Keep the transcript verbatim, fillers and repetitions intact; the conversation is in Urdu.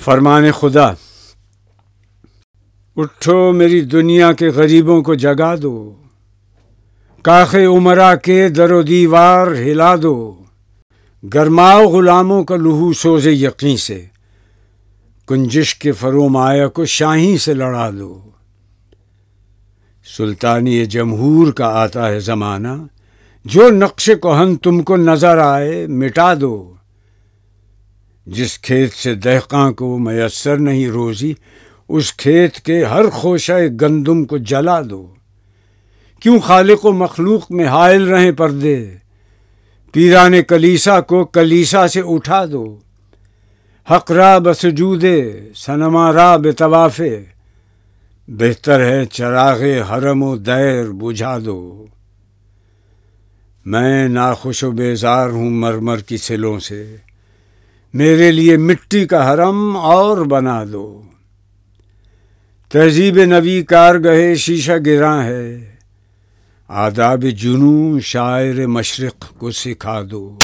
فرمان خدا، اٹھو میری دنیا کے غریبوں کو جگا دو، کاخ عمرا کے در و دیوار ہلا دو، گرماؤ غلاموں کا لہو سوز یقین سے، کنجش کے فرومایہ کو شاہیں سے لڑا دو۔ سلطانی جمہور کا آتا ہے زمانہ، جو نقش کہن تم کو نظر آئے مٹا دو۔ جس کھیت سے دہقاں کو میسر نہیں روزی، اس کھیت کے ہر خوشہ گندم کو جلا دو۔ کیوں خالق و مخلوق میں حائل رہیں پردے، پیران کلیسا کو کلیسا سے اٹھا دو۔ حق را بسجودے صنما را بطوافے، بہتر ہے چراغ حرم و دیر بجھا دو۔ میں ناخوش و بیزار ہوں مرمر کی سلوں سے، میرے لیے مٹی کا حرم اور بنا دو۔ تہذیب نبی کارگہ شیشہ گراں ہے، آداب جنوں شاعر مشرق کو سکھا دو۔